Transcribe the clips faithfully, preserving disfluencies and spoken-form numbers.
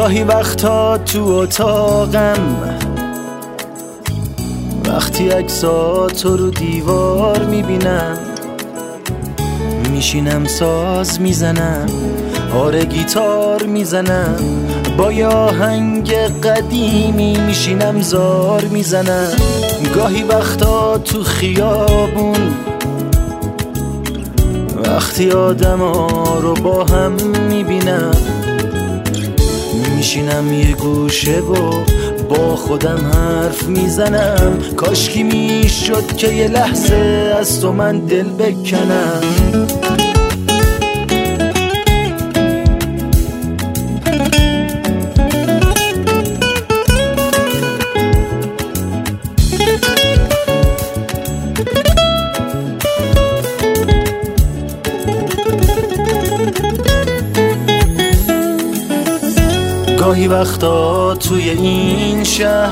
گاهی وقتا تو اتاقم وقتی عکساتو رو دیوار میبینم میشینم ساز میزنم، آره گیتار میزنم، با یه آهنگ قدیمی میشینم زار میزنم. گاهی وقتا تو خیابون وقتی آدم ها رو با هم میبینم میشینم یه گوشه و با خودم حرف میزنم. کاشکی میشد که یه لحظه از تو من دل بکنم. گاهی وقتا توی این شهر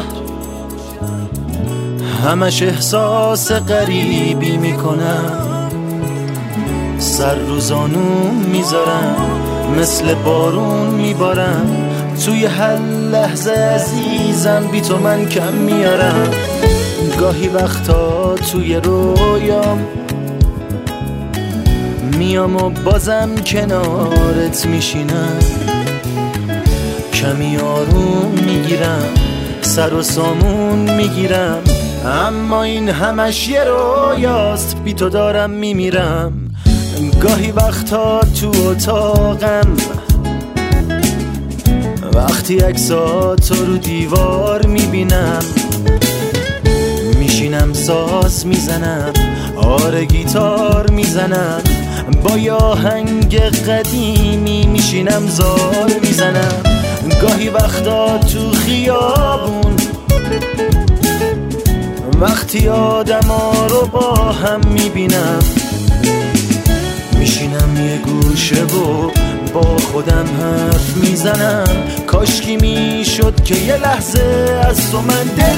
همش احساس غریبی میکنم، سر رو زانوم میذارم مثل بارون میبارم، توی هر لحظه عزیزم بی تو من کم میارم. گاهی وقتا توی رویام میام و بازم کنارت میشینم، کمی آروم میگیرم سر و سامون میگیرم، اما این همش یه رویاست بی تو دارم میمیرم. گاهی وقتا تو اتاقم وقتی عکساتو رو دیوار میبینم میشینم ساز میزنم، آره گیتار میزنم، با یه آهنگ قدیمی میشینم زار میزنم. گاهی وقتا تو خیابون وقتی آدم ها رو با هم میبینم میشینم یه گوشه و با خودم حرف میزنم. کاشکی میشد که یه لحظه از تو من دل